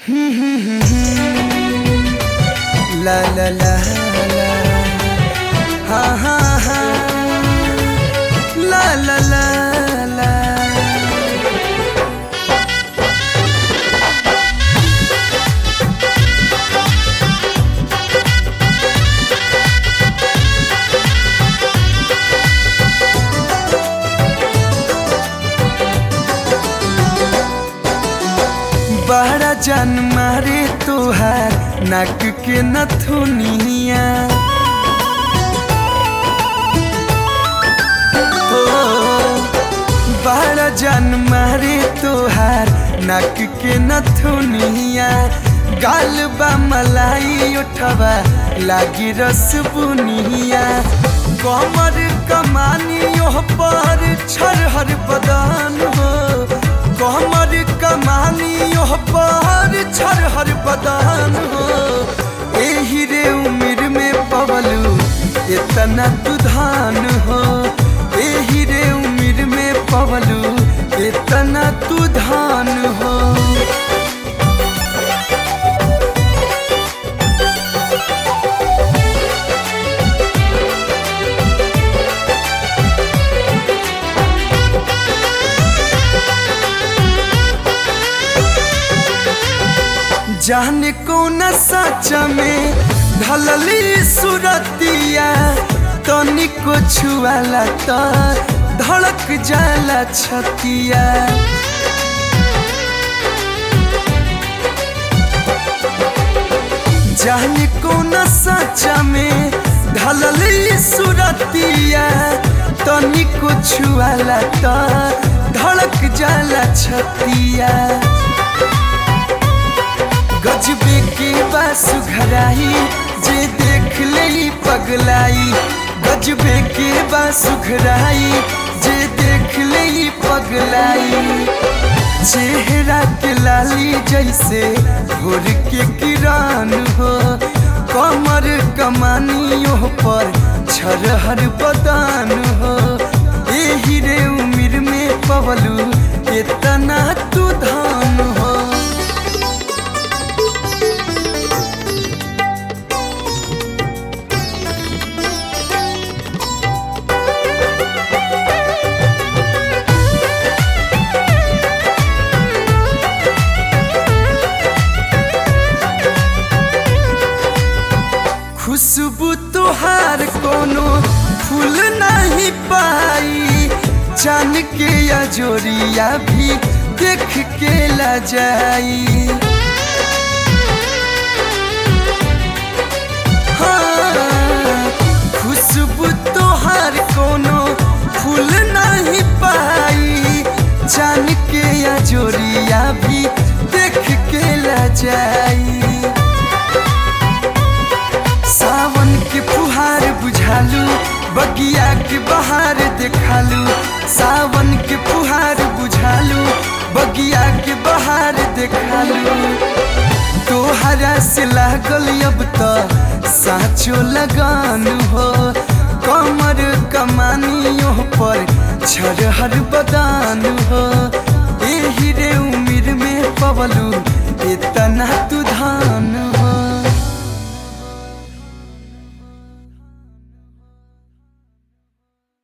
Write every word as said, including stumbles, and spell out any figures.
La la la la, ha ha ha, la la la la. बड़ा जान मारे तोहार नाक के नथुनिया हो, बड़ा जान मारे तोहार नाक के नथुनिया। गाल बा मलाई उठवा लागी रस बुनिया। कमर कमानी ओह पर छरहर बदान हो, कमर कमानी ओह पर छरहर बदान हो। एही रे उम्र में पवलू इतना तुधान हो, एही रे उम्र में पवलू इतना तुधान हो। जाने कौन सच में ढलली सुरतिया, तनिको छुआला तो धड़क जाला छतिया। जाने कौन सच में ढलली सुरतिया, तनिको छुआला तो धड़क जाला छतिया। गजबे के बासु घराई जे देख ले पगलाई, गजबे के बासु घराई जे देख ले पगलाई। चेहरा के लाली जैसे भोर के किरण हो, कमर कमानियों पर छरहर बदान हो। एही रे उम्र में पवलू इतना तुधान हो। खुशबू तोहार कोनो फूल नहीं पाई, जान के अजोरिया भी देख के ला जाई। हाँ, खुशबू तोहार कोनो फूल नहीं पाई, जान के अजोरिया भी देख के ला जाई। सावन के फुहार बुझालू, बगिया के बहार देखालू। सावन के फुहार बुझालू, बगिया के बहार देखालू। तोहरा से लागल अब तो साचो लगान हो, कमर कमानियों पर छरहर बदान हो।